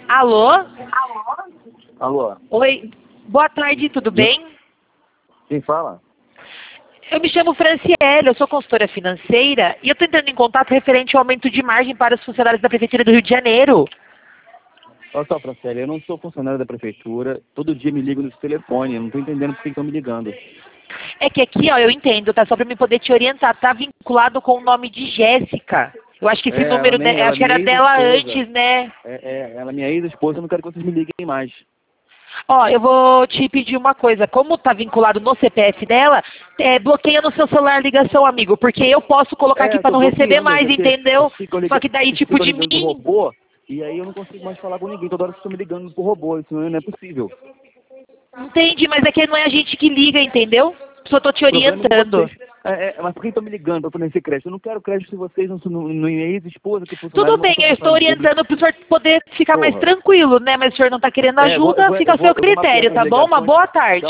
Alô? Alô? Oi, boa tarde, tudo bem? Quem fala? Eu me chamo Franciele, eu sou consultora financeira e eu estou entrando em contato referente ao aumento de margem para os funcionários da Prefeitura do Rio de Janeiro. Olha só, Franciele, eu não sou funcionário da prefeitura, todo dia me ligam nesse telefone, eu não estou entendendo por que estão me ligando. É que aqui, ó, eu entendo, tá? Só para me poder te orientar, tá vinculado com o nome de Jéssica. Eu acho que esse número, acho que era dela antes, né? Ela é minha ex-esposa, eu não quero que vocês me liguem mais. Ó, eu vou te pedir uma coisa. Como tá vinculado no CPF dela, bloqueia no seu celular a ligação, amigo. Porque eu posso colocar aqui para Tô não receber bloqueando, mais, entendeu? Só que daí, vocês tipo, ficam de ligando pro mim... robô, e aí eu não consigo mais falar com ninguém, toda hora vocês estão me ligando pro robô, isso não é possível. Entendi, mas é que não é a gente que liga, entendeu? Só tô te O problema é de orientando. vocês. Mas por que estão me ligando para fornecer crédito? Eu não quero crédito se vocês não é ex-esposa, que funcionário, Tudo não bem, sou eu estou funcionário público. orientando para o senhor poder ficar mais Porra. tranquilo, né? Mas o senhor não está querendo Eu ajuda, fica ao seu vou mapear critério, essas tá bom? Uma ligações. boa tarde.